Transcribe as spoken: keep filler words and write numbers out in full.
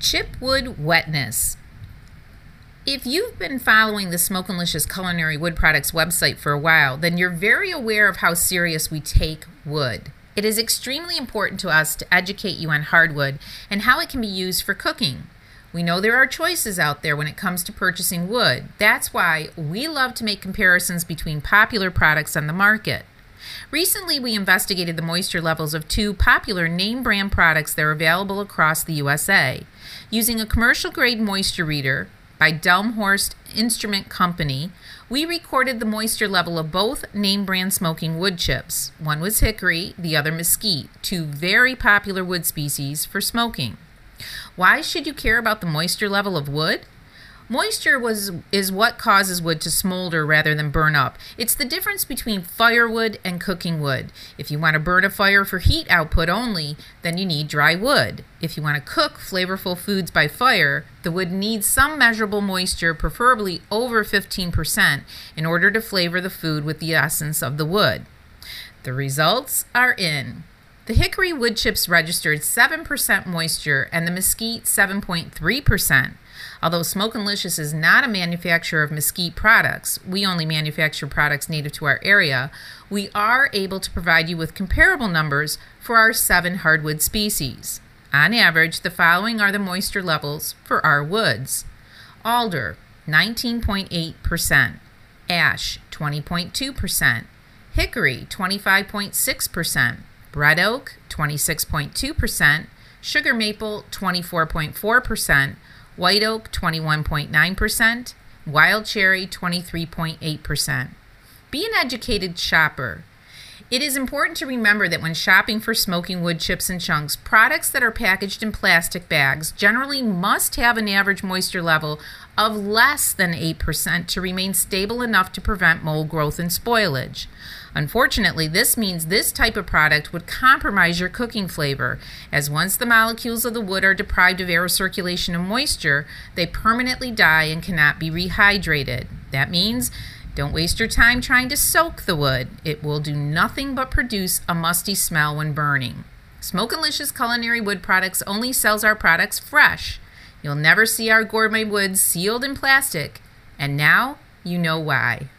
Chipwood wetness. If you've been following the Smokin'Licious Culinary Wood Products website for a while, then you're very aware of how serious we take wood. It is extremely important to us to educate you on hardwood and how it can be used for cooking. We know there are choices out there when it comes to purchasing wood. That's why we love to make comparisons between popular products on the market. Recently, we investigated the moisture levels of two popular name brand products that are available across the U S A. Using a commercial-grade moisture reader by Delmhorst Instrument Company, we recorded the moisture level of both name brand smoking wood chips. One was hickory, the other mesquite, two very popular wood species for smoking. Why should you care about the moisture level of wood? Moisture was, is what causes wood to smolder rather than burn up. It's the difference between firewood and cooking wood. If you want to burn a fire for heat output only, then you need dry wood. If you want to cook flavorful foods by fire, the wood needs some measurable moisture, preferably over fifteen percent, in order to flavor the food with the essence of the wood. The results are in. The hickory wood chips registered seven percent moisture and the mesquite seven point three percent. Although Smokin'Licious is not a manufacturer of mesquite products, we only manufacture products native to our area, we are able to provide you with comparable numbers for our seven hardwood species. On average, the following are the moisture levels for our woods. Alder, nineteen point eight percent. Ash, twenty point two percent. Hickory, twenty-five point six percent. Red oak, twenty-six point two percent. Sugar maple, twenty-four point four percent. White oak, twenty-one point nine percent. Wild cherry, twenty-three point eight percent. Be an educated shopper. It is important to remember that when shopping for smoking wood chips and chunks, products that are packaged in plastic bags generally must have an average moisture level of less than eight percent to remain stable enough to prevent mold growth and spoilage. Unfortunately, this means this type of product would compromise your cooking flavor, as once the molecules of the wood are deprived of air circulation and moisture, they permanently die and cannot be rehydrated. That means don't waste your time trying to soak the wood. It will do nothing but produce a musty smell when burning. Smokin'Licious Culinary Wood Products only sells our products fresh. You'll never see our gourmet woods sealed in plastic, and now you know why.